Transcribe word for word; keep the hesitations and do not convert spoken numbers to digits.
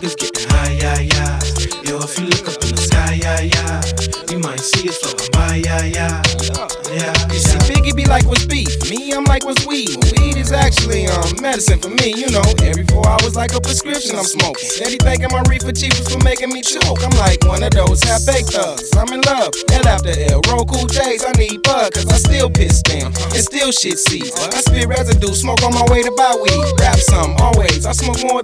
niggas getting high, yeah, yeah. Yo, if you look up in the sky, yeah, yeah, you might see it floating by, yeah, yeah. Yeah, you see, Biggie be like, what's beef? Me, I'm like, what's weed? Weed is actually um medicine for me, you know. Every four hours like a prescription I'm smoking. Steady thinking my reefer cheap is for making me choke. I'm like one of those half-baked thugs. I'm in love. L after L, roll cool J's. I need bug, cause I still piss them and still shit seeds. I spit residue, smoke on my way to buy weed. Rap some, always. I smoke more